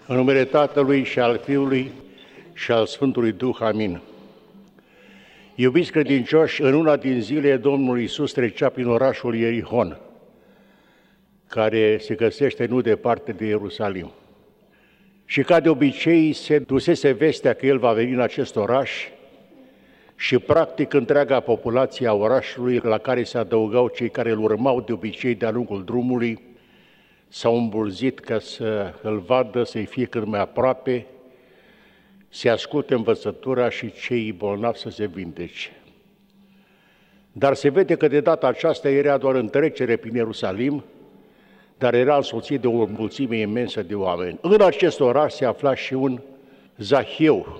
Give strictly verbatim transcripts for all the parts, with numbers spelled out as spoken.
În numele Tatălui și al Fiului și al Sfântului Duh. Amin. Iubiți credincioși, în una din zile Domnul Iisus trecea prin orașul Ierihon, care se găsește nu departe de Ierusalim. Și ca de obicei se dusese vestea că El va veni în acest oraș și practic întreaga populație a orașului, la care se adăugau cei care îl urmau de obicei de-a lungul drumului, s-au îmbulzit ca să îl vadă, să-i fie cât mai aproape, să asculte învățătura și cei bolnavi să se vindece. Dar se vede că de data aceasta era doar în trecere prin Ierusalim, dar era însoțit de o mulțime imensă de oameni. În acest oraș se afla și un Zahiu,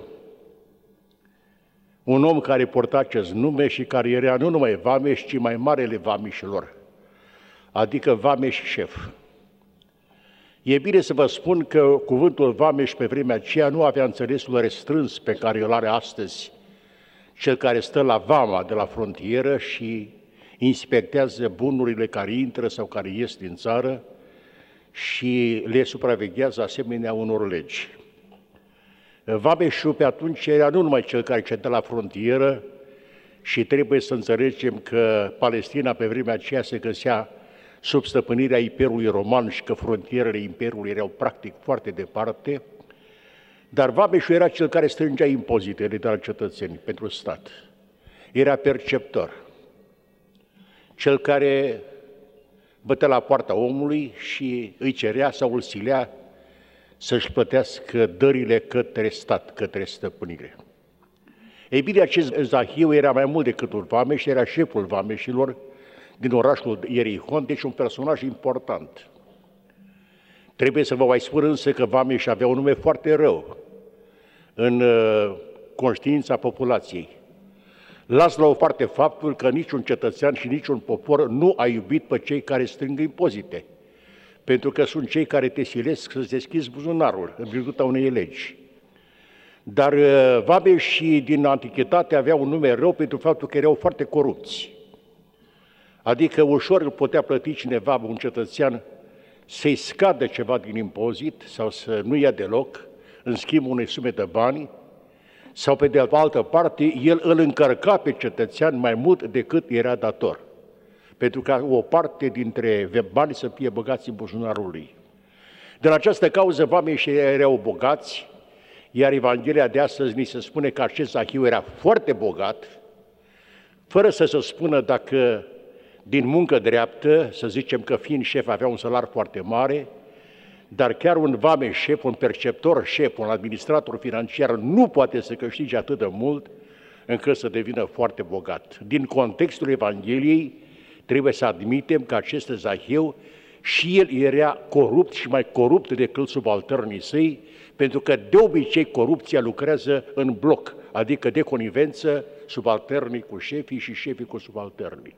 un om care porta acest nume și care era nu numai vameș, ci mai marele vameșilor, adică vameș șef. E bine să vă spun că cuvântul vameș pe vremea aceea nu avea înțelesul restrâns pe care îl are astăzi cel care stă la vama de la frontieră și inspectează bunurile care intră sau care ies din țară și le supraveghează asemenea unor legi. Vameșul pe atunci era nu numai cel care cedea la frontieră și trebuie să înțelegem că Palestina pe vremea aceea se găsea sub stăpânirea Imperiului Roman și că frontierele Imperiului erau practic foarte departe, dar vameșul era cel care strângea impozitele de la cetățeni pentru stat. Era perceptor, cel care bătea la poarta omului și îi cerea sau îl silea să-și plătească dările către stat, către stăpânire. Ei bine, acest Zahiu era mai mult decât un vameș, era șeful vameșilor din orașul Ierihon, deci un personaj important. Trebuie să vă mai spun însă că vameș avea un nume foarte rău în conștiința populației. Las la o parte faptul că niciun cetățean și niciun popor nu a iubit pe cei care strâng impozite, pentru că sunt cei care te silesc să-ți deschizi buzunarul în virtutea unei legi. Dar vameșii din antichitate aveau un nume rău pentru faptul că erau foarte corupți. Adică ușor îl putea plăti cineva, un cetățean, să-i scadă ceva din impozit sau să nu ia deloc, în schimb unei sume de bani, sau pe de altă parte, el îl încărca pe cetățean mai mult decât era dator, pentru ca o parte dintre bani să fie băgați în buzunarul lui. Din această cauză, vameșii erau bogați, iar Evanghelia de astăzi ni se spune că acest Zahiu era foarte bogat, fără să se spună dacă din muncă dreaptă, să zicem că fiind șef avea un salar foarte mare, dar chiar un vameș șef, un perceptor șef, un administrator financiar nu poate să câștige atât de mult încât să devină foarte bogat. Din contextul Evangheliei trebuie să admitem că acest Zahiu și el era corupt și mai corupt decât subalternii săi, pentru că de obicei corupția lucrează în bloc, adică de conivență, subalternii cu șefii și șefii cu subalternii.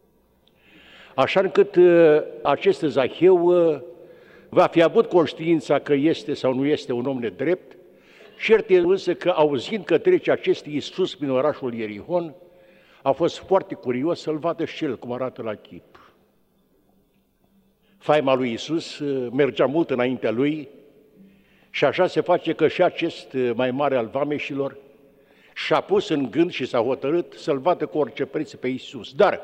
Așa încât acest Zahiu va fi avut conștiința că este sau nu este un om nedrept, cert e însă că auzind că trece acest Iisus prin orașul Ierihon, a fost foarte curios să-l vadă și el cum arată la chip. Faima lui Iisus mergea mult înaintea lui și așa se face că și acest mai mare al vameșilor și-a pus în gând și s-a hotărât să-l vadă cu orice preț pe Iisus. Dar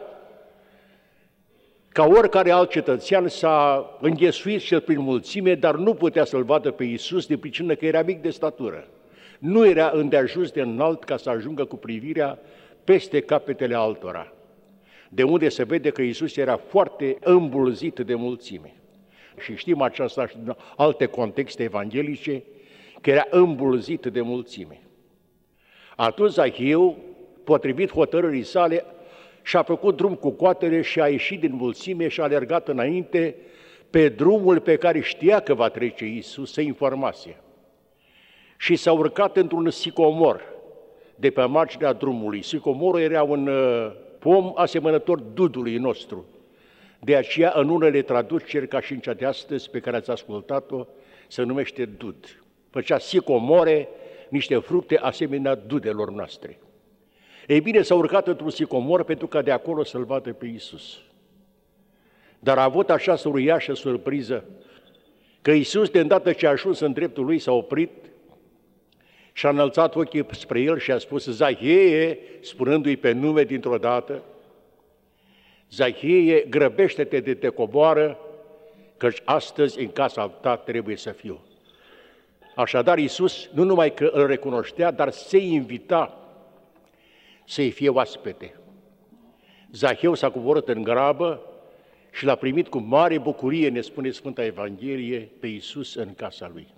ca oricare alt cetățean s-a înghesuit și el prin mulțime, dar nu putea să-l vadă pe Iisus de pricină că era mic de statură. Nu era îndeajuns de înalt ca să ajungă cu privirea peste capetele altora, de unde se vede că Iisus era foarte îmbulzit de mulțime. Și știm aceasta și din alte contexte evanghelice, că era îmbulzit de mulțime. Atunci Zahiu, potrivit hotărârii sale, și-a făcut drum cu coatele și a ieșit din mulțime și a alergat înainte pe drumul pe care știa că va trece Iisus, se informase. Și s-a urcat într-un sicomor de pe marginea drumului. Sicomorul era un pom asemănător dudului nostru. De aceea, în unele traduceri, ca și în cea de astăzi pe care ați ascultat-o, se numește dud. Făcea sicomore, niște fructe asemenea dudelor noastre. Ei bine, s-a urcat într-un sicomor pentru ca de acolo să-L vadă pe Iisus. Dar a avut această uriașă surpriză că Iisus, de îndată ce a ajuns în dreptul lui, s-a oprit și a înălțat ochii spre el și a spus: Zacheie, spunându-i pe nume dintr-o dată, Zacheie, grăbește-te de te coboară, căci astăzi în casa ta trebuie să fiu. Așadar, Iisus nu numai că îl recunoștea, dar se invita să-i fie oaspete. Zacheu s-a coborât în grabă și l-a primit cu mare bucurie, ne spune Sfânta Evanghelie, pe Iisus în casa lui.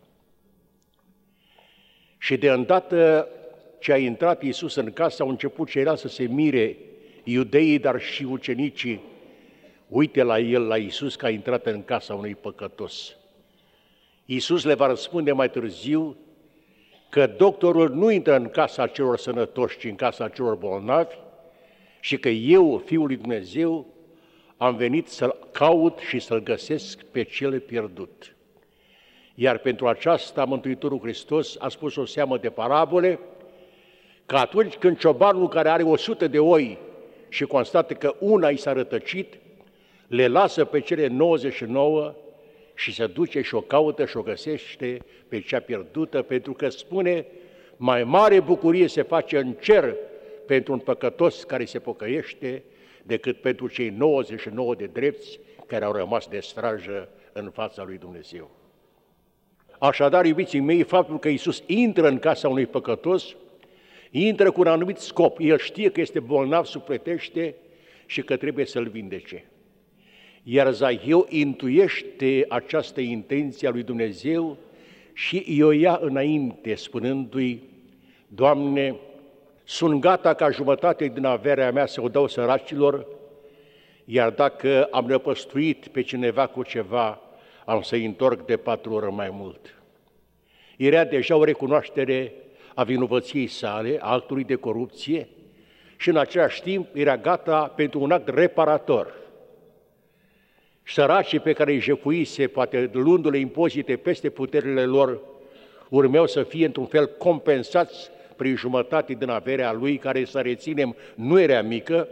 Și de îndată ce a intrat Iisus în casă, au început ceilalți să se mire, iudeii, dar și ucenicii. Uite la el, la Iisus, că a intrat în casa unui păcătos. Iisus le va răspunde mai târziu că doctorul nu intră în casa celor sănătoși, ci în casa celor bolnavi, și că eu, Fiul lui Dumnezeu, am venit să-l caut și să-l găsesc pe cel pierdut. Iar pentru aceasta Mântuitorul Hristos a spus o seamă de parabole, că atunci când ciobanul care are o sută de oi și constată că una i s-a rătăcit, le lasă pe cele nouăzeci și nouă și se duce și o caută și o găsește pe cea pierdută, pentru că spune, mai mare bucurie se face în cer pentru un păcătos care se pocăiește, decât pentru cei nouăzeci și nouă de drepți care au rămas de strajă în fața lui Dumnezeu. Așadar, iubiții mei, faptul că Iisus intră în casa unui păcătos, intră cu un anumit scop. El știe că este bolnav sufletește și că trebuie să-l vindece. Iar Zacheu intuiește această intenție a lui Dumnezeu și o ia înainte, spunându-i, Doamne, sunt gata ca jumătate din averea mea să o dau săracilor, iar dacă am năpăstuit pe cineva cu ceva, am să-i întorc de patru ori mai mult. Era deja o recunoaștere a vinovăției sale, a actului de corupție, și în același timp era gata pentru un act reparator. Săracii pe care îi jefuise, poate luându-le impozite peste puterile lor, urmeau să fie într-un fel compensați prin jumătate din averea lui, care, să reținem, nu era mică,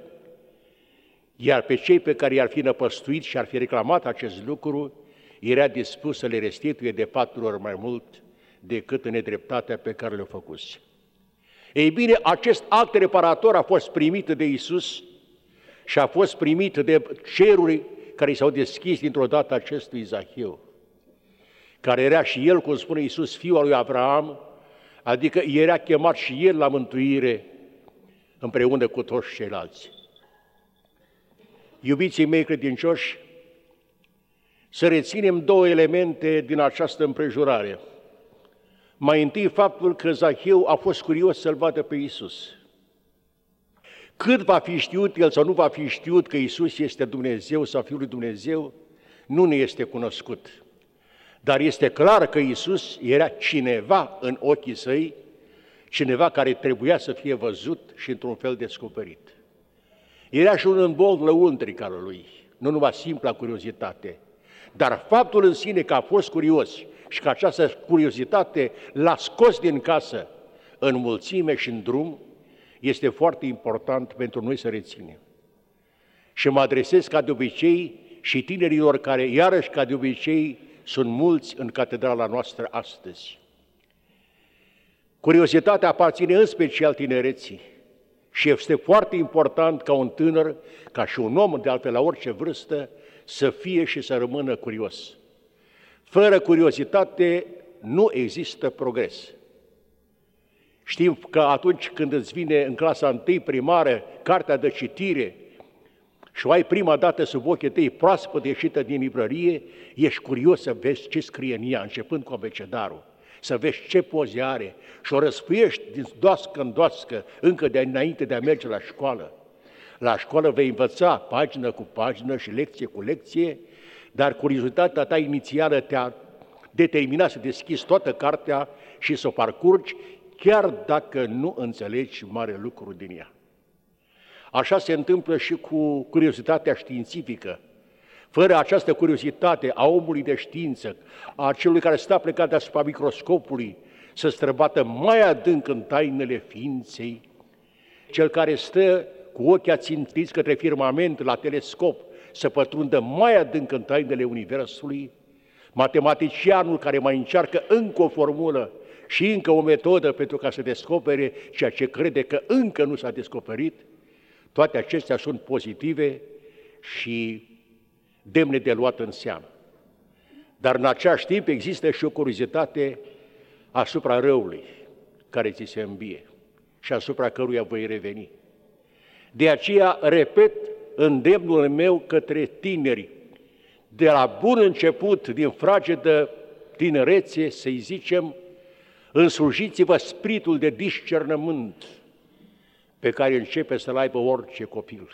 iar pe cei pe care i-ar fi năpăstuit și ar fi reclamat acest lucru, era dispus să le restituie de patru ori mai mult decât în nedreptatea pe care le-a făcut. Ei bine, acest act reparator a fost primit de Iisus și a fost primit de ceruri care s-au deschis dintr-o dată acestui Zacheu, care era și el, cum spune Iisus, fiul al lui Avraam, adică era chemat și el la mântuire împreună cu toți ceilalți. Iubiții mei credincioși, să reținem două elemente din această împrejurare. Mai întâi, faptul că Zacheu a fost curios să-L vadă pe Iisus. Cât va fi știut el sau nu va fi știut că Iisus este Dumnezeu sau Fiul lui Dumnezeu, nu ne este cunoscut. Dar este clar că Iisus era cineva în ochii săi, cineva care trebuia să fie văzut și într-un fel descoperit. Era și un îmbold lăuntric al lui, nu numai simpla curiozitate, dar faptul în sine că a fost curios și că această curiozitate l-a scos din casă în mulțime și în drum, este foarte important pentru noi să reținem. Și mă adresez ca de obicei și tinerilor care, iarăși ca de obicei, sunt mulți în catedrala noastră astăzi. Curiozitatea aparține în special tinereții și este foarte important ca un tânăr, ca și un om de altfel la orice vârstă, să fie și să rămână curios. Fără curiozitate nu există progres. Știm că atunci când îți vine în clasa întâi primară cartea de citire și o ai prima dată sub ochii tăi proaspăt ieșită din librărie, ești curios să vezi ce scrie în ea, începând cu abecedarul, să vezi ce poze are și o răspuiești din doască în doască încă de înainte de a merge la școală. La școală vei învăța pagină cu pagină și lecție cu lecție, dar curiozitatea ta inițială te-a determinat să deschizi toată cartea și să o parcurgi, chiar dacă nu înțelegi mare lucru din ea. Așa se întâmplă și cu curiozitatea științifică. Fără această curiozitate a omului de știință, a celui care stă plecat deasupra microscopului, să străbată mai adânc în tainele ființei, cel care stă cu ochii ațintiți către firmament la telescop, să pătrundă mai adânc în tainele Universului, matematicianul care mai încearcă încă o formulă și încă o metodă pentru ca să descopere ceea ce crede că încă nu s-a descoperit, toate acestea sunt pozitive și demne de luat în seamă. Dar în același timp există și o curiozitate asupra răului care ți se îmbie și asupra căruia voi reveni. De aceea, repet, îndemnul meu către tineri, de la bun început, din fragedă tinerețe, să-i zicem, însujiți-vă spiritul de discernământ pe care începe să-l aibă orice copil.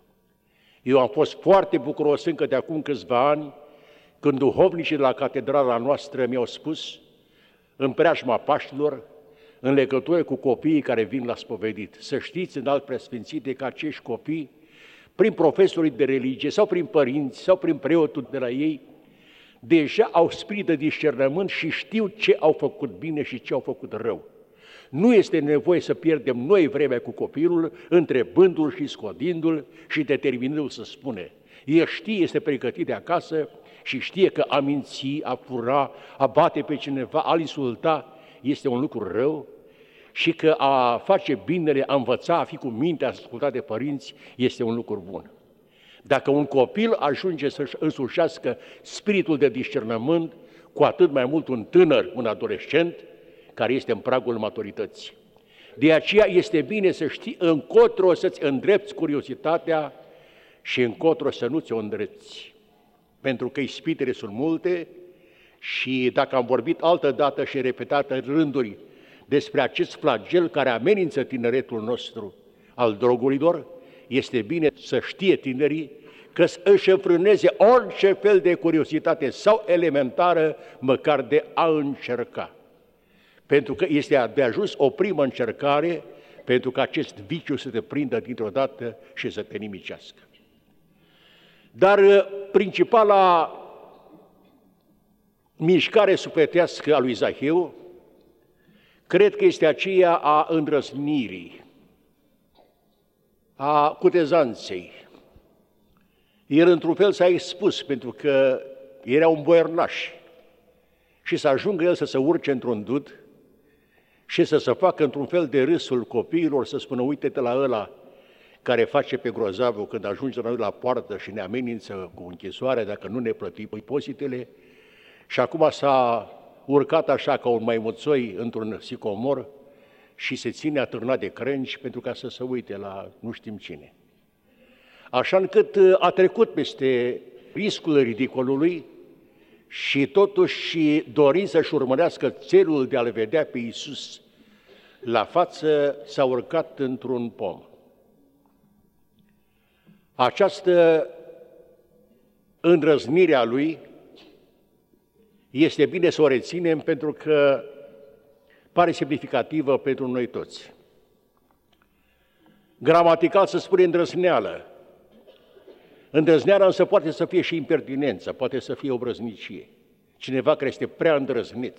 Eu am fost foarte bucuros încă de acum câțiva ani, când duhovnicii de la catedrala noastră mi-au spus, în preajma Paștilor, în legătură cu copiii care vin la spovedit, să știți, înalt preasfințite, că acești copii, prin profesorii de religie, sau prin părinți, sau prin preotul de la ei, deja au spirit de discernământ și știu ce au făcut bine și ce au făcut rău. Nu este nevoie să pierdem noi vremea cu copilul, întrebându-l și scodindu-l și determinându-l să spune. El știe, este pregătit de acasă și știe că a minți, a fura, a bate pe cineva, a-l insulta este un lucru rău și că a face binele, a învăța, a fi cu minte, a asculta de părinți este un lucru bun. Dacă un copil ajunge să-și însușească spiritul de discernământ, cu atât mai mult un tânăr, un adolescent, care este în pragul maturității. De aceea este bine să știi încotro să-ți îndrepți curiozitatea și încotro să nu ți-o îndrepți. Pentru că ispitele sunt multe și dacă am vorbit altă dată și repetată rânduri despre acest flagel care amenință tineretul nostru al drogurilor, este bine să știe tinerii că își înfrâneze orice fel de curiozitate sau elementară, măcar de a încerca. Pentru că este de ajuns o primă încercare pentru că acest viciu să te prindă dintr-o dată și să te nimicească. Dar principala mișcare sufletească a lui Zaheu, cred că este aceea a îndrăznirii, a cutezanței. El într-un fel s-a expus pentru că era un boiernaș și să ajungă el să se urce într-un dud și să se facă într-un fel de râsul copiilor, să spună, uite-te la ăla care face pe grozavul când ajunge la noi la poartă și ne amenință cu închisoarea dacă nu ne plătim impozitele. Și acum s-a urcat așa ca un maimuțoi într-un sicomor și se ține atârnat de crengi pentru ca să se uite la nu știm cine. Așa încât a trecut peste riscul ridicolului și totuși dorind să-și urmărească țelul de a-L vedea pe Iisus la față, s-a urcat într-un pom. Această îndrăznire a lui este bine să o reținem pentru că pare semnificativă pentru noi toți. Gramatical se spune îndrăzneală. Îndrăzneala însă poate să fie și impertinență, poate să fie obrăznicie. Cineva care este prea îndrăzneț.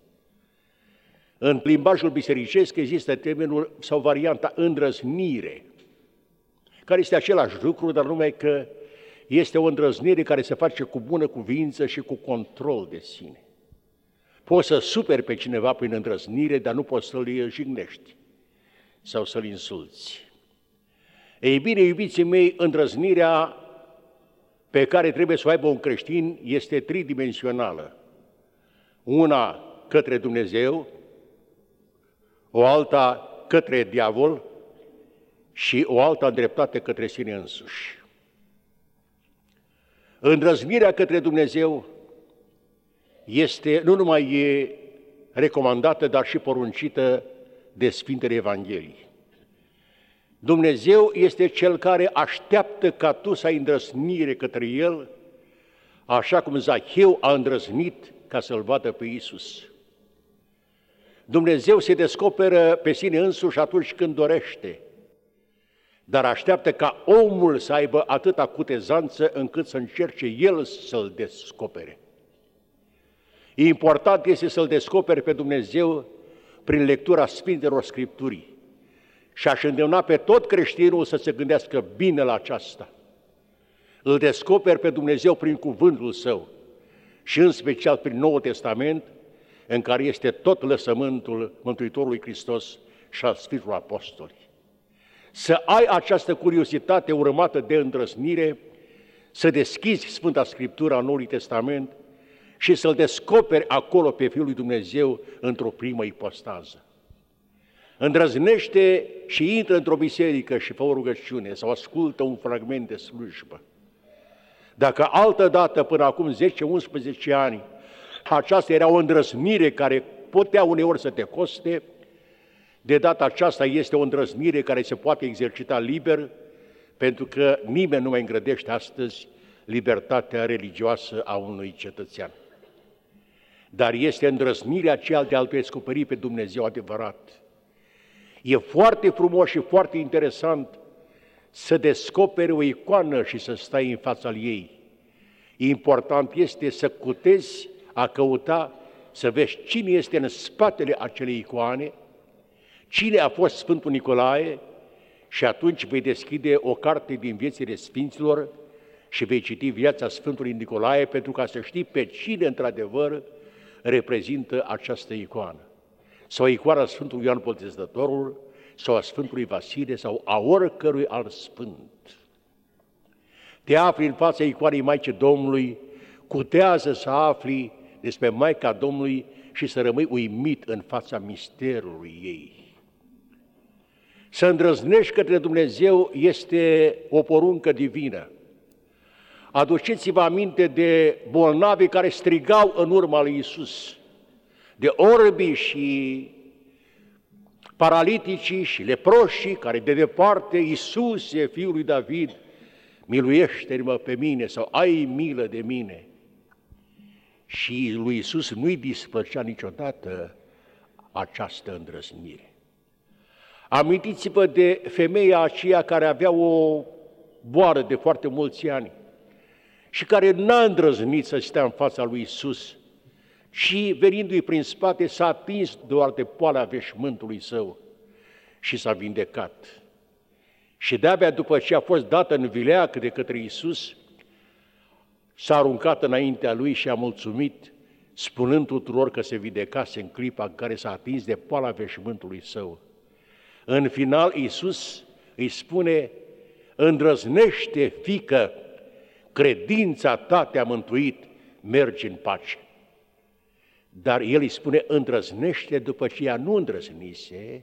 În limbajul bisericesc există termenul sau varianta îndrăznire, care este același lucru, dar numai că este o îndrăznire care se face cu bună cuvință și cu control de sine. Poți să superi pe cineva prin îndrăznire, dar nu poți să-l jignești sau să-l insulți. Ei bine, iubiții mei, îndrăznirea pe care trebuie să o aibă un creștin este tridimensională. Una către Dumnezeu, o alta către diavol și o alta îndreptată către sine însuși. Îndrăznirea către Dumnezeu este nu numai e recomandată, dar și poruncită de Sfintele Evangheliei. Dumnezeu este Cel care așteaptă ca tu să ai îndrăznire către El, așa cum Zaheu a îndrăznit ca să-L vadă pe Iisus. Dumnezeu se descoperă pe sine însuși atunci când dorește, dar așteaptă ca omul să aibă atâta cutezanță încât să încerce el să-L descopere. Important este să-L descoperi pe Dumnezeu prin lectura Sfintelor Scripturii. Și aș îndemna pe tot creștinul să se gândească bine la aceasta. Îl descoperi pe Dumnezeu prin cuvântul Său și în special prin Noul Testament, în care este tot lăsământul Mântuitorului Hristos și al Sfinților Apostoli. Să ai această curiozitate urmată de îndrăznire, să deschizi Sfânta Scriptură a Noului Testament și să-L descoperi acolo pe Fiul lui Dumnezeu într-o primă ipostază. Îndrăznește și intră într-o biserică și fă o rugăciune sau ascultă un fragment de slujbă. Dacă altă dată, până acum zece unsprezece ani, aceasta era o îndrăznire care putea uneori să te coste, de data aceasta este o îndrăznire care se poate exercita liber, pentru că nimeni nu mai îngrădește astăzi libertatea religioasă a unui cetățean. Dar este îndrăznirea aceea de a-L descoperi pe Dumnezeu adevărat. E foarte frumos și foarte interesant să descoperi o icoană și să stai în fața ei. Important este să cutezi a căuta, să vezi cine este în spatele acelei icoane, cine a fost Sfântul Nicolae, și atunci vei deschide o carte din viețile Sfinților și vei citi viața Sfântului Nicolae pentru ca să știi pe cine într-adevăr reprezintă această icoană. Sau icoana Sfântului Ioan Botezătorul, sau a Sfântului Vasile, sau a oricărui alt sfânt. Te afli în fața icoanei Maicii Domnului, cutează să afli despre Maica Domnului și să rămâi uimit în fața misterului ei. Să îndrăznești către Dumnezeu este o poruncă divină. Aduceți-vă aminte de bolnavi care strigau în urma lui Iisus, de orbi și paraliticii și leproșii care de departe, Iisuse, Fiul lui David, miluiește-mă pe mine sau ai milă de mine. Și lui Iisus nu-i displăcea niciodată această îndrăznire. Amintiți-vă de femeia aceea care avea o boală de foarte mulți ani și care n-a îndrăznit să stea în fața lui Iisus, și venindu-i prin spate s-a atins doar de poala veșmântului său și s-a vindecat. Și de-abia după ce a fost dată în vileag de către Iisus, s-a aruncat înaintea lui și a mulțumit, spunând tuturor că se vindecase în clipa în care s-a atins de poala veșmântului său. În final, Iisus îi spune: îndrăznește, fiică, credința ta te-a mântuit, mergi în pace. Dar el îi spune: îndrăznește, după ce ea nu îndrăznise,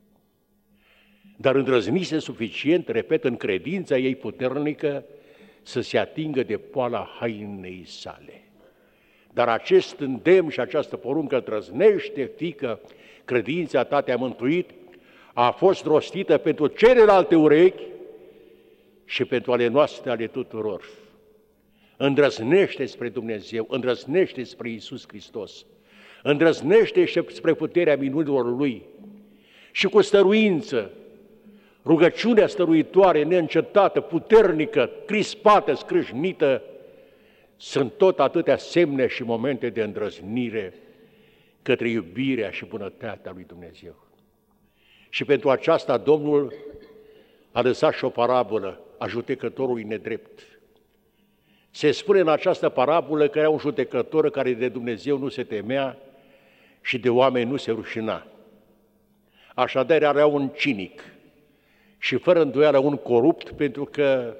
dar îndrăznise suficient, repet, în credința ei puternică, să se atingă de poala hainei sale. Dar acest îndemn și această poruncă, îndrăznește, fiică, credința ta te-a mântuit, a fost rostită pentru celelalte urechi și pentru ale noastre, ale tuturor. Îndrăznește spre Dumnezeu, îndrăznește spre Iisus Hristos, îndrăznește spre puterea minunilor Lui și cu stăruință, rugăciunea stăruitoare, neîncetată, puternică, crispată, scrâșnită, sunt tot atâtea semne și momente de îndrăznire către iubirea și bunătatea lui Dumnezeu. Și pentru aceasta Domnul a lăsat și o parabolă a judecătorului nedrept. Se spune în această parabolă că era un judecător care de Dumnezeu nu se temea și de oameni nu se rușina. Așadar era un cinic și fără îndoială un corupt, pentru că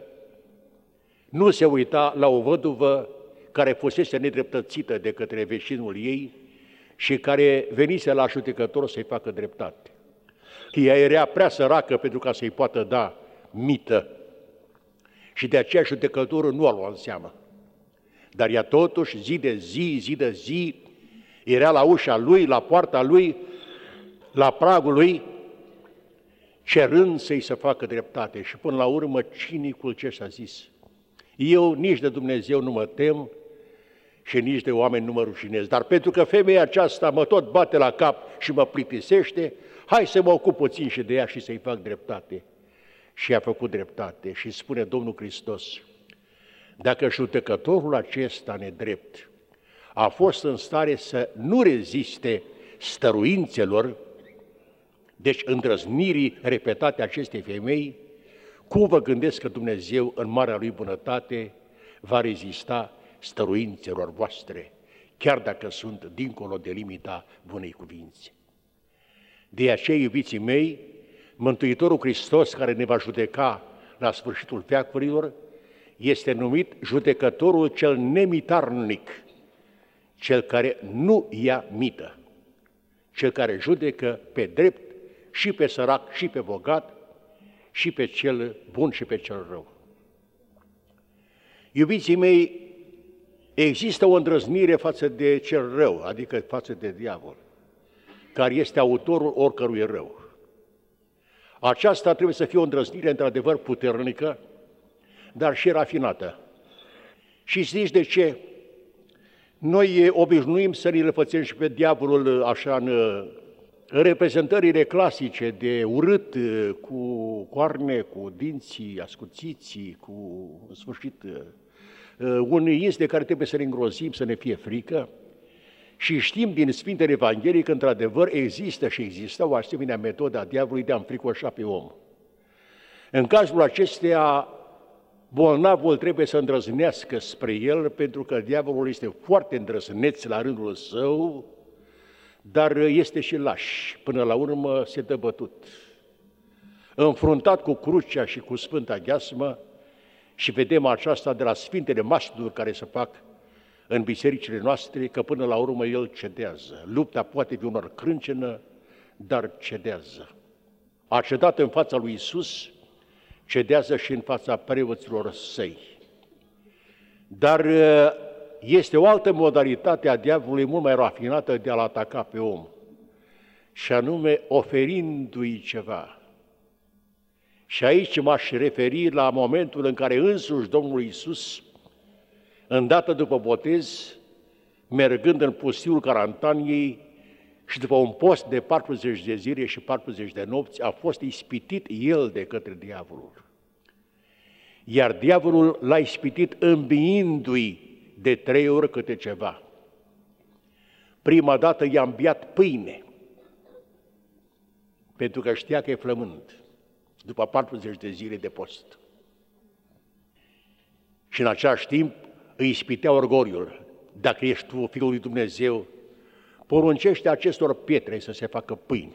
nu se uita la o văduvă care fusese nedreptățită de către vecinul ei și care venise la judecător să-i facă dreptate. Ea era prea săracă pentru ca să-i poată da mită și de aceea judecătorul nu a luat în seamă. Dar ea totuși, zi de zi, zi de zi, era la ușa lui, la poarta lui, la pragul lui, cerând să-i se facă dreptate. Și până la urmă, cinicul ce și-a zis: eu nici de Dumnezeu nu mă tem și nici de oameni nu mă rușinez, dar pentru că femeia aceasta mă tot bate la cap și mă plictisește, hai să mă ocup puțin și de ea și să-i fac dreptate. Și a făcut dreptate. Și spune Domnul Hristos: dacă judecătorul acesta nedrept a fost în stare să nu reziste stăruințelor, deci îndrăznirii repetate acestei femei, cum vă gândesc că Dumnezeu, în marea Lui bunătate, va rezista stăruințelor voastre? chiar dacă sunt dincolo de limita bunei cuvințe. De aceea, iubiții mei, Mântuitorul Hristos, care ne va judeca la sfârșitul veacurilor, este numit judecătorul cel nemitarnic, cel care nu ia mită, cel care judecă pe drept și pe sărac și pe bogat și pe cel bun și pe cel rău. Iubiții mei, există o îndrăznire față de cel rău, adică față de diavol, care este autorul oricărui rău. Aceasta trebuie să fie o îndrăznire într-adevăr puternică, dar și rafinată. Și știți de ce? Noi obișnuim să ne răpățim și pe diavolul așa în, în reprezentările clasice de urât, cu coarne, cu dinții ascuțiți, cu, în sfârșit, un ins de care trebuie să ne îngrozim, să ne fie frică. Și știm din Sfintele Evanghelii că, într-adevăr, există și există o asemenea metodă a diavolului de a înfricoșa pe om. În cazul acesteia, bolnavul trebuie să îndrăznească spre el, pentru că diavolul este foarte îndrăzneț la rândul său, dar este și laș, până la urmă se dă bătut. Înfruntat cu crucea și cu Sfânta Gheasmă, și vedem aceasta de la Sfintele Mașturi care se fac în bisericile noastre, că până la urmă el cedează. Lupta poate fi unor crâncenă, dar cedează. A cedat în fața lui Iisus, cedează și în fața preoților săi. Dar este o altă modalitate a diavolului mult mai rafinată de a-l ataca pe om, și anume oferindu-i ceva. Și aici m-aș referi la momentul în care însuși Domnul Iisus, îndată după botez, mergând în pustiul Carantaniei și după un post de patruzeci de zile și patruzeci de nopți, a fost ispitit el de către diavolul. Iar diavolul l-a ispitit îmbiindu-i de trei ori câte ceva. Prima dată i-a îmbiat pâine, pentru că știa că e flămând, după patruzeci de zile de post. Și în același timp îi ispitea orgoliul. Dacă ești tu Fiul lui Dumnezeu, poruncește acestor pietre să se facă pâini.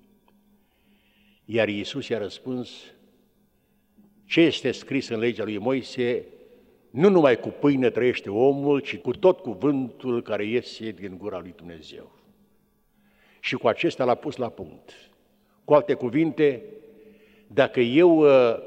Iar Iisus i-a răspuns: ce este scris în legea lui Moise, nu numai cu pâine trăiește omul, ci cu tot cuvântul care iese din gura lui Dumnezeu. Și cu acesta l-a pus la punct. Cu alte cuvinte, dacă eu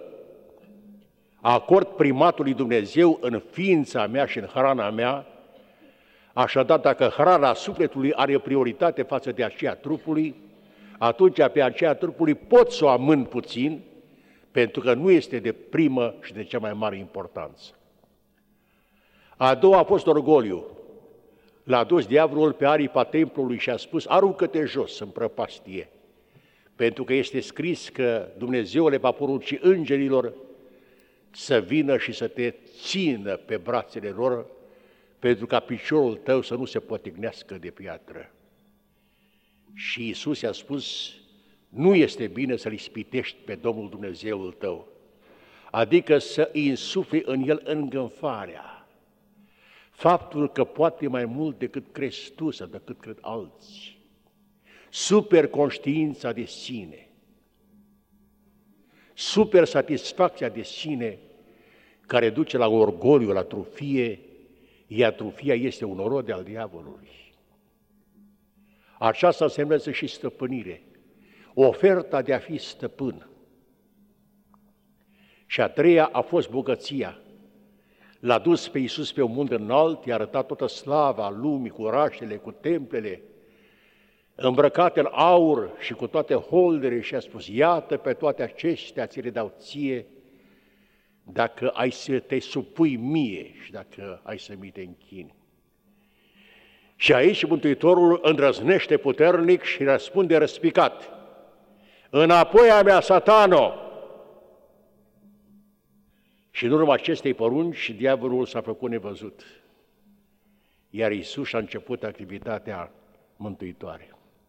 acord primatul lui Dumnezeu în ființa mea și în hrana mea, așadar dacă hrana sufletului are prioritate față de aceea trupului, atunci pe aceea trupului pot să o amân puțin, pentru că nu este de primă și de cea mai mare importanță. A doua a fost orgoliu. L-a dus diavolul pe aripa templului și a spus: aruncă-te jos în prăpastie, pentru că este scris că Dumnezeu le va porunci îngerilor să vină și să te țină pe brațele lor, pentru ca piciorul tău să nu se potignească de piatră. Și Iisus i-a spus: nu este bine să-L ispitești pe Domnul Dumnezeul tău, adică să îi insufli în el îngânfarea, faptul că poate mai mult decât crezi tu sau decât cred alții, superconștiința de sine, super satisfacția de sine care duce la orgoliu, la trufie, iar trufia este un orod al diavolului. Aceasta înseamnă și stăpânire, oferta de a fi stăpân. Și a treia a fost bogăția. L-a dus pe Iisus pe un munte înalt, i-a arătat toată slava lumii, cu orașele, cu templele, îmbrăcate în aur și cu toate holdere, și a spus: iată, pe toate acestea ți le dau ție, dacă ai să te supui mie și dacă ai să mi te închini. Și aici Mântuitorul îndrăznește puternic și răspunde răspicat: înapoi a mea, Satano! Și în urma acestei porunci, diavolul s-a făcut nevăzut, iar Iisus a început activitatea mântuitoare.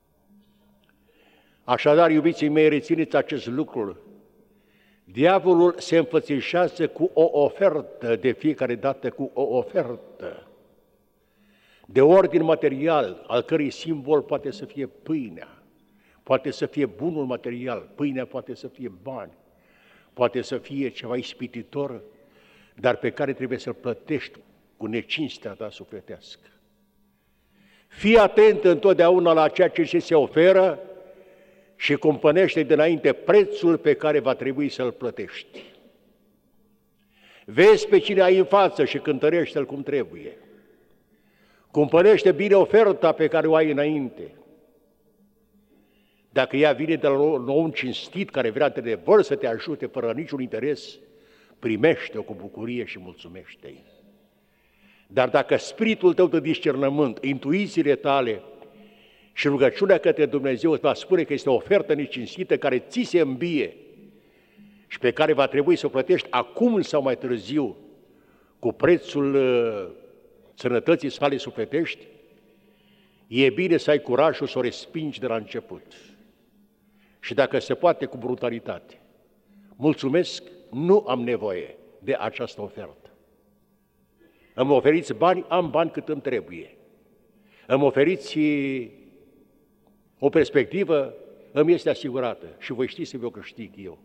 Așadar, iubiții mei, rețineți acest lucru: diavolul se înfățișează cu o ofertă, de fiecare dată cu o ofertă. de ordin material, al cărui simbol poate să fie pâinea, poate să fie bunul material, pâinea poate să fie bani, poate să fie ceva ispititor, dar pe care trebuie să-l plătești cu necinstea ta sufletească. Fii atent întotdeauna la ceea ce ți se oferă și cumpănește dinainte prețul pe care va trebui să-l plătești. Vezi pe cine ai în față și cântărește-l cum trebuie. Cumpănește bine oferta pe care o ai înainte. Dacă ea vine de la un om cinstit care vrea de adevăr să te ajute fără niciun interes, primește-o cu bucurie și mulțumește-i. Dar dacă spiritul tău de discernământ, intuițiile tale și rugăciunea către Dumnezeu îți va spune că este o ofertă necinstită care ți se îmbie și pe care va trebui să o plătești acum sau mai târziu cu prețul uh, sănătății sale sufletești, e bine să ai curajul să o respingi de la început. Și dacă se poate, cu brutalitate. Mulțumesc, nu am nevoie de această ofertă. Îmi oferiți bani, am bani cât îmi trebuie. Îmi oferiți o perspectivă, îmi este asigurată și voi ști să vă câștig eu.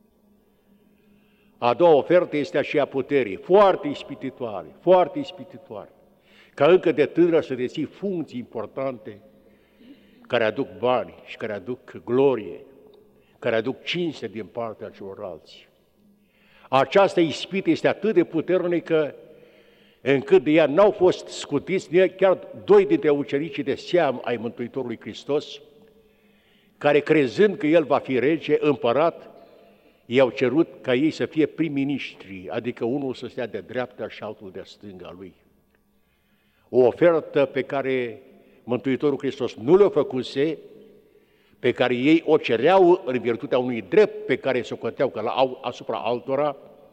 A doua ofertă este aceea puterii, foarte ispititoare, foarte ispititoare, ca încă de tânără să deții funcții importante care aduc bani și care aduc glorie, care aduc cinste din partea celorlalți. Această ispită este atât de puternică încât de ea n-au fost scutiți chiar doi dintre ucenicii de seamă ai Mântuitorului Hristos, care crezând că El va fi rege, împărat, i-au cerut ca ei să fie prim-ministri, adică unul să stea de dreapta și altul de stânga lui. O ofertă pe care Mântuitorul Hristos nu le-o făcuse, pe care ei o cereau în virtutea unui drept pe care se socoteau că l-au asupra altora,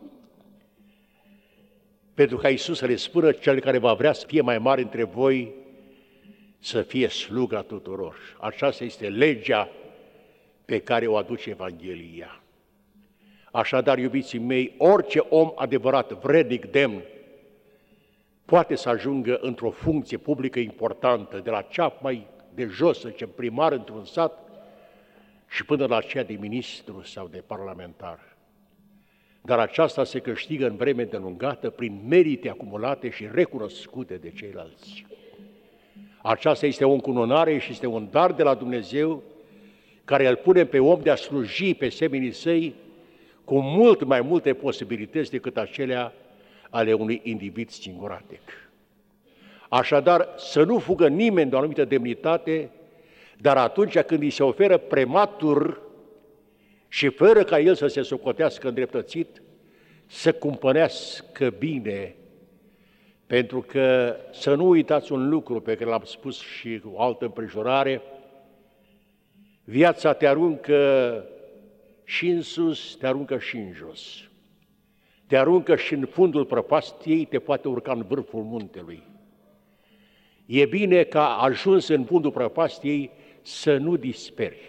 pentru ca Iisus să le spună, cel care va vrea să fie mai mare între voi, să fie sluga tuturor. Aceasta este legea pe care o aduce Evanghelia. Așadar, iubiții mei, orice om adevărat, vrednic, demn, poate să ajungă într-o funcție publică importantă, de la cea mai de jos, să zicem, primar într-un sat, și până la aceea de ministru sau de parlamentar. Dar aceasta se câștigă în vreme îndelungată prin merite acumulate și recunoscute de ceilalți. Aceasta este o încununare și este un dar de la Dumnezeu care îl pune pe om de a sluji pe semenii săi cu mult mai multe posibilități decât acelea ale unui individ singuratic. Așadar, să nu fugă nimeni de o anumită demnitate, dar atunci când îi se oferă prematur și fără ca el să se socotească îndreptățit, să cumpănească bine, pentru că să nu uitați un lucru pe care l-am spus și cu altă împrejurare, viața te aruncă și în sus, te aruncă și în jos. Te aruncă și în fundul prăpastiei, te poate urca în vârful muntelui. E bine ca ajuns în fundul prăpastiei să nu disperi,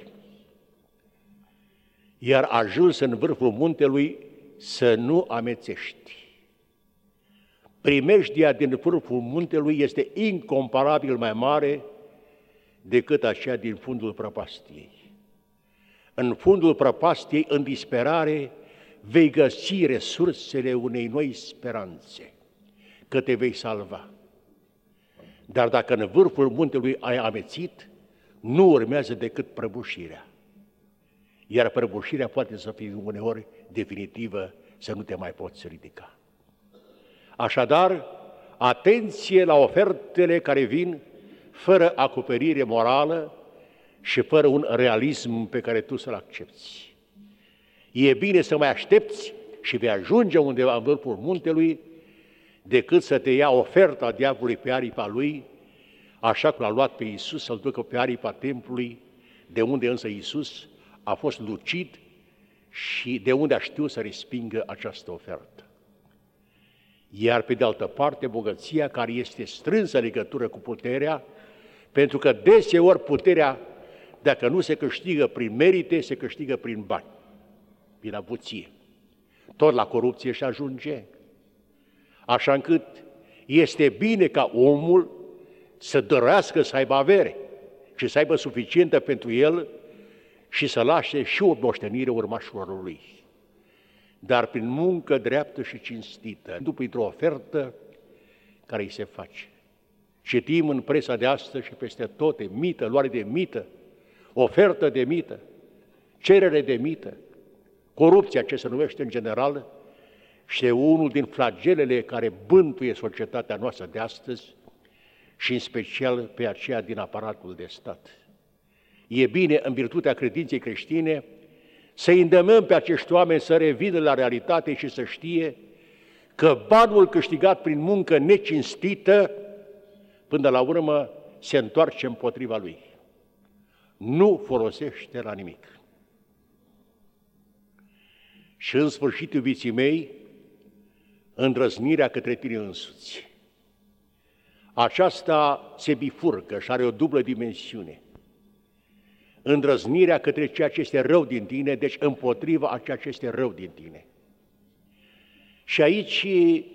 iar ajuns în vârful muntelui să nu amețești. Primejdia din vârful muntelui este incomparabil mai mare decât aceea din fundul prăpastiei. În fundul prăpastiei, în disperare, vei găsi resursele unei noi speranțe, că te vei salva. Dar dacă în vârful muntelui ai amețit, nu urmează decât prăbușirea. Iar prăbușirea poate să fie uneori definitivă, să nu te mai poți ridica. Așadar, atenție la ofertele care vin fără acoperire morală și fără un realism pe care tu să-l accepți. E bine să mai aștepți și vei ajunge undeva în vârful muntelui decât să te ia oferta diavolului pe aripa lui, așa cum l-a luat pe Iisus să-l ducă pe aripa templului, de unde însă Iisus a fost lucid și de unde a știut să respingă această ofertă. Iar pe de altă parte, bogăția care este strânsă legătură cu puterea, pentru că deseori puterea, dacă nu se câștigă prin merite, se câștigă prin bani, prin avuție. Tot la corupție și ajunge. Așa încât este bine ca omul să dorească să aibă avere și să aibă suficientă pentru el și să lase și o moștenire urmașilor lui. Dar prin muncă dreaptă și cinstită, după într-o ofertă care îi se face. Citim în presa de astăzi și peste tot, mită, luare de mită, ofertă de mită, cerere de mită, corupția, ce se numește în general, și e unul din flagelele care bântuie societatea noastră de astăzi și în special pe aceea din aparatul de stat. E bine, în virtutea credinței creștine, să îndemnăm pe acești oameni să revină la realitate și să știe că banul câștigat prin muncă necinstită, până la urmă, se întoarce împotriva lui. Nu folosește la nimic. Și în sfârșit, iubiții mei, îndrăznirea către tine însuți. Aceasta se bifurcă și are o dublă dimensiune. Îndrăznirea către ceea ce este rău din tine, deci împotriva a ceea ce este rău din tine. Și aici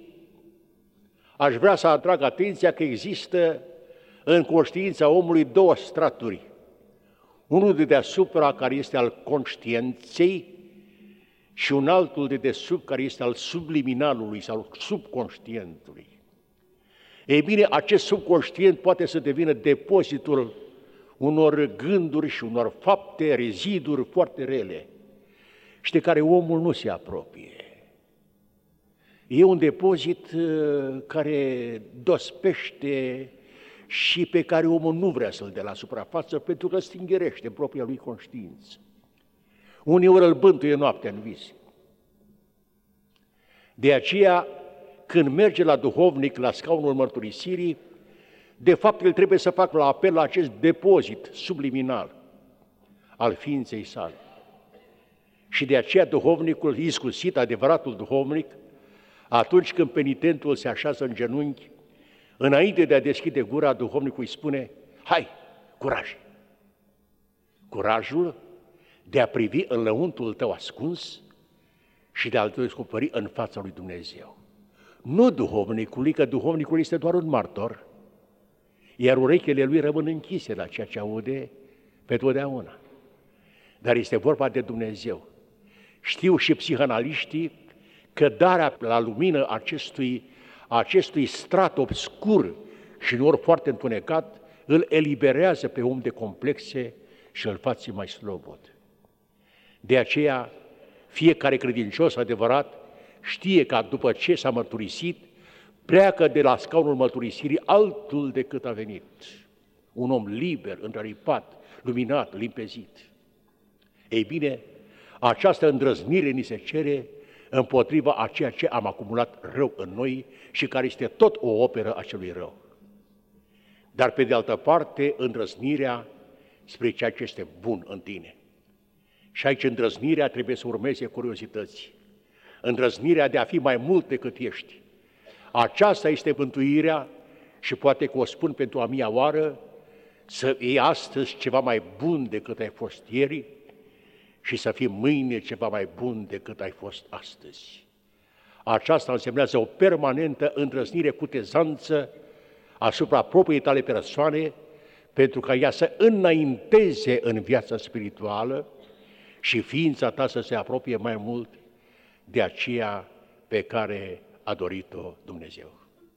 aș vrea să atrag atenția că există în conștiința omului două straturi. Unul de deasupra, care este al conștiinței, și un altul de desubt, care este al subliminalului sau subconștientului. Ei bine, acest subconștient poate să devină depozitul unor gânduri și unor fapte, reziduri foarte rele, și de care omul nu se apropie. E un depozit care dospește și pe care omul nu vrea să-l dea la suprafață, pentru că îl stingerește în propria lui conștiință. Uneori îl bântuie noaptea în vis. De aceea, când merge la duhovnic, la scaunul mărturisirii, de fapt el trebuie să facă la apel la acest depozit subliminal al ființei sale. Și de aceea duhovnicul, iscusit, adevăratul duhovnic, atunci când penitentul se așează în genunchi, înainte de a deschide gura, duhovnicul îi spune: hai, curaj! Curajul de a privi în lăuntul tău ascuns și de a-l descoperi în fața lui Dumnezeu. Nu duhovnicului, că duhovnicul este doar un martor, iar urechile lui rămân închise la ceea ce aude pe totdeauna. Dar este vorba de Dumnezeu. Știu și psihanaliștii că darea la lumină acestui, acestui strat obscur și în ori foarte întunecat îl eliberează pe om de complexe și îl face mai slobod. De aceea, fiecare credincios adevărat știe că după ce s-a mărturisit, pleacă de la scaunul mărturisirii altul decât a venit. Un om liber, înrăripat, luminat, limpezit. Ei bine, această îndrăznire ni se cere împotriva a ceea ce am acumulat rău în noi și care este tot o operă a celui rău. Dar pe de altă parte, îndrăznirea spre ceea ce este bun în tine. Și aici îndrăznirea trebuie să urmeze curiozității. Îndrăznirea de a fi mai mult decât ești. Aceasta este mântuirea și poate că o spun pentru a mia oară, să iei astăzi ceva mai bun decât ai fost ieri și să fii mâine ceva mai bun decât ai fost astăzi. Aceasta însemnează o permanentă îndrăznire cu tezanță asupra propriei tale persoane, pentru ca ea să înainteze în viața spirituală și ființa ta să se apropie mai mult de aceea pe care a dorit-o Dumnezeu.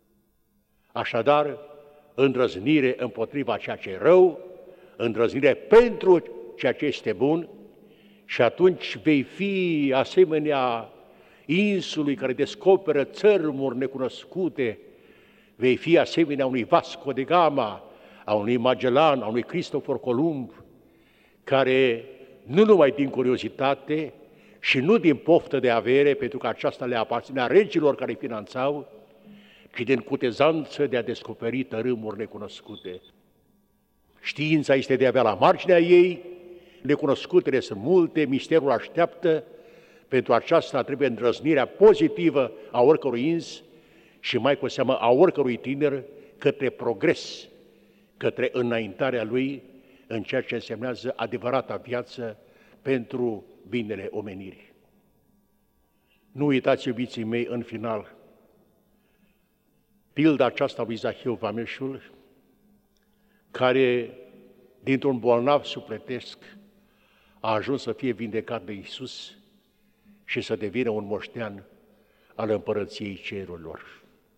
Așadar, îndrăznire împotriva ceea ce e rău, îndrăznire pentru ceea ce este bun, și atunci vei fi asemenea insului care descoperă țărmuri necunoscute, vei fi asemenea unui Vasco de Gama, a unui Magellan, a unui Cristofor Columb, care nu numai din curiozitate și nu din poftă de avere, pentru că aceasta le aparținea regilor care îi finanțau, ci din cutezanță de a descoperi tărâmuri necunoscute. Știința este de a avea la marginea ei, necunoscutele sunt multe, misterul așteaptă, pentru aceasta trebuie îndrăznirea pozitivă a oricărui ins și mai cu seamă a oricărui tiner către progres, către înaintarea lui în ceea ce însemnează adevărata viață pentru binele omenirii. Nu uitați, iubiții mei, în final, pilda aceasta lui Zahiu Vameșul care, dintr-un bolnav sufletesc, a ajuns să fie vindecat de Iisus și să devină un moștean al împărăției cerurilor.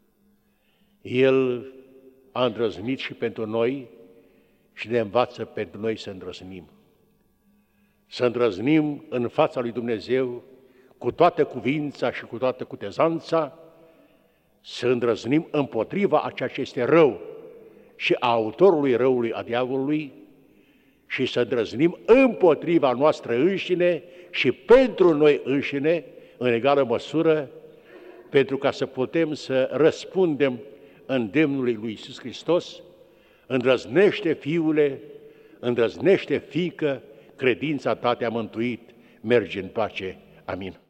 El a îndrăznit și pentru noi și ne învață pentru noi să îndrăznim. Să îndrăznim în fața lui Dumnezeu cu toată cuvința și cu toată cutezanța, să îndrăznim împotriva a ceea ce este rău și a autorului răului, a diavolului, și să îndrăznim împotriva noastră înșine și pentru noi înșine, în egală măsură, pentru ca să putem să răspundem îndemnului lui Iisus Hristos: îndrăznește, fiule, îndrăznește, fiică, credința ta te-a mântuit, mergi în pace. Amin.